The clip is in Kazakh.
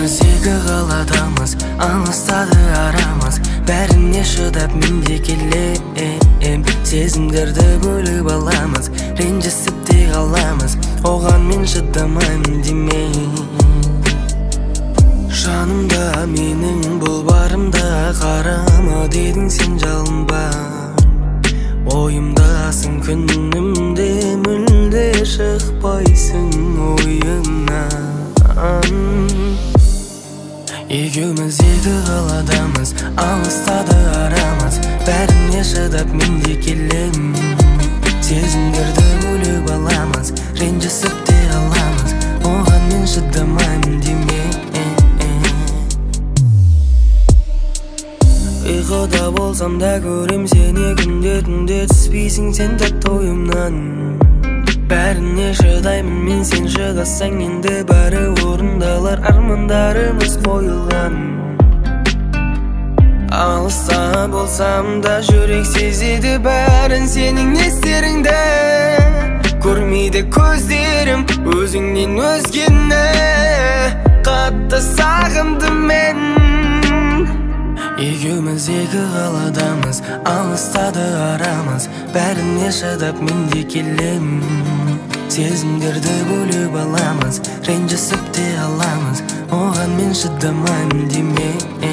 Екеуміз екі қаладамыз, алыстады арамыз. Бәріне шыдап мен де келем, сезімдерді бөліп аламыз. Ренжісіп те қаламыз, оған мен шыдамаймын демей. Жанымда менің бұл барымда, қарама дедің сен жалынба. Ойымдасың күнімде, мүлде шықпайсың ойымнан. Екеуміз екі қаладамыз, алыстады арамыз. Бәріне шыдап мен де келем, сезімдерді бөліп аламыз. Ренжісіп те қаламыз, оған мен шыдамаймын деме. Ұйқыда болсам да көрем сені күнде түнде, түспейсің сен тәтті ойымнан. Бәріне шыдаймын мен, сен шыдасаң енді бәрі орындалар, армандарымыз қойылған. Алыста болсам да жүрек сезеді бәрін сенің естеріңді. Көрмейді көздерім өзіңнен өзгені, қатты сағындым мен. Екеуміз екі қаладамыз, алыстады арамыз. Бәріне шыдап мен де келем, сезімдерді бөліп аламыз. Ренжісіп те аламыз, оған мен шыдамаймын деме.